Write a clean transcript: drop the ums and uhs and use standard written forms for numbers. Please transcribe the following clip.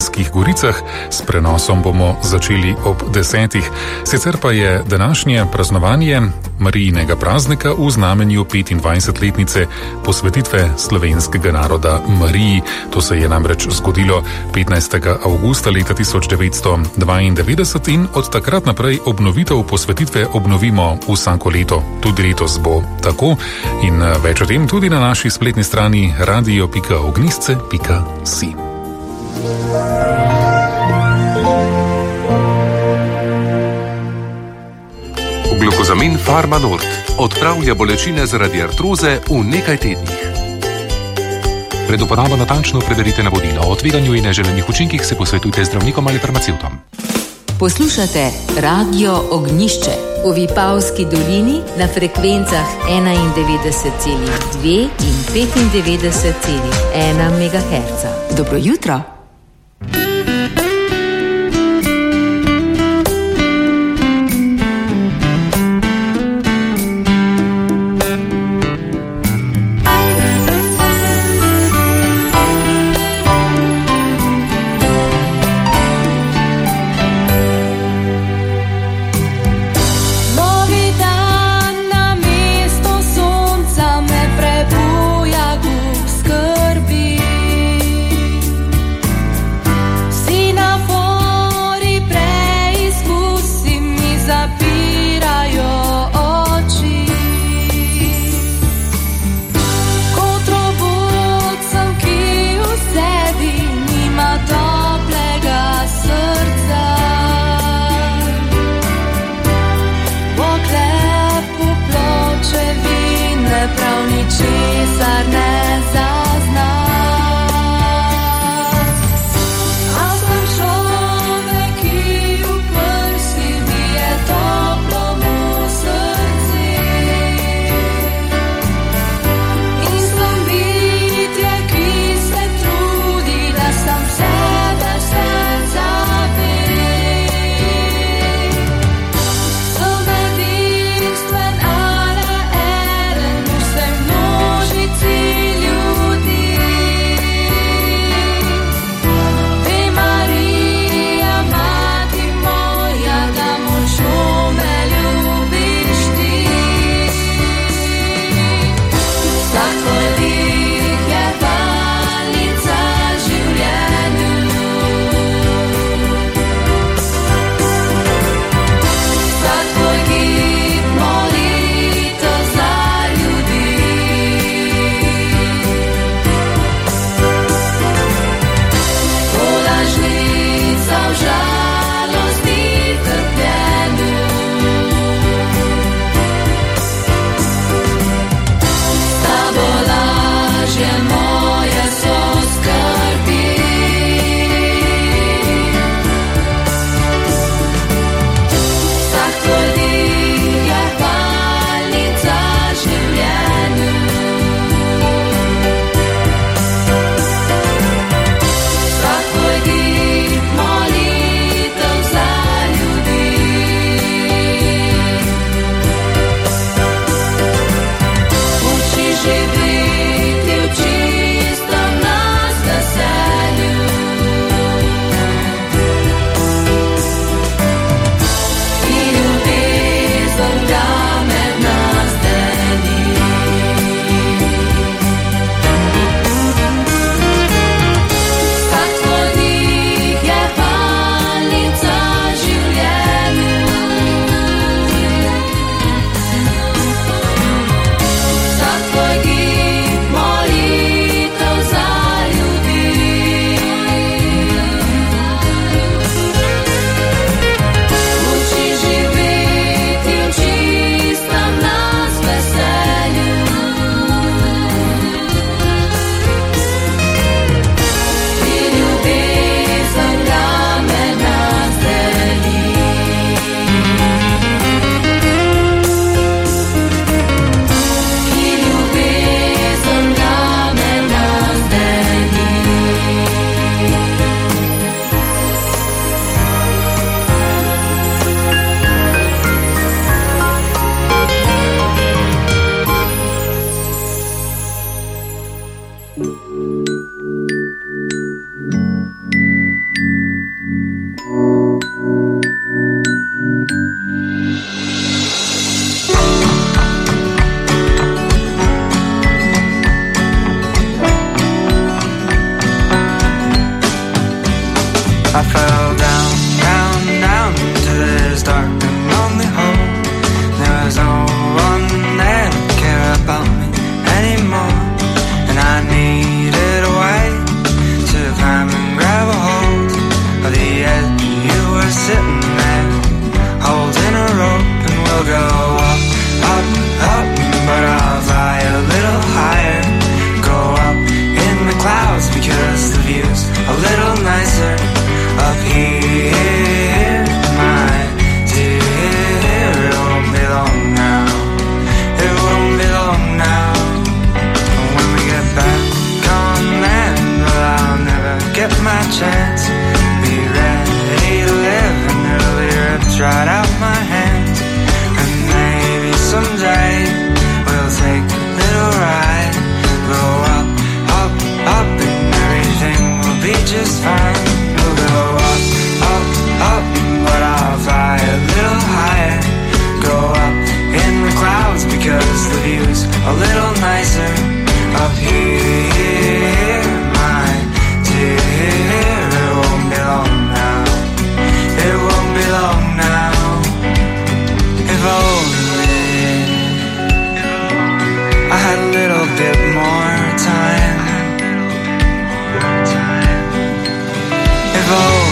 Kranjskih Goricah. S prenosom bomo začeli ob 10. Sicer pa je današnje praznovanje Marijinega praznika v znamenju 25-letnice posvetitve slovenskega naroda Mariji. To se je namreč zgodilo 15. avgusta leta 1992 in od takrat naprej obnovitev posvetitve obnovimo vsako leto. Tudi letos bo tako in več o tem tudi na naši spletni strani radio.ognjšče.si. Glukozamin Pharma Nord odpravlja bolečine zaradi artroze v nekaj tednih. Pred uporabo natančno preberite navodila. O tveganju in neželenih učinkih se posvetujte z zdravnikom ali farmacevtom. Poslušate Radio Ognjišče v Vipavski dolini na frekvencah 91,2 in 95,1 MHz. Dobro jutro! I fell down, down, down to this dark and lonely hole. There was no one there to care about me anymore, and I needed a way to climb and grab a hold of the edge. You were sitting there, holding a rope, and we'll go up, up, up, but I'll fly a little higher. Go up in the clouds because the view's a little nicer up here, my dear. It won't be long now, it won't be long now. When we get back on land, well, I'll never get my chance. Be ready to live, and it'll be ripped right out my hands. And maybe someday we'll take a little ride, go up, up, up, and everything will be just fine. We'll go up, up, up, but I'll fly a little higher. Go up in the clouds because the view's a little nicer up here, my dear. It won't be long now, it won't be long now. If only I had a little bit more time. If only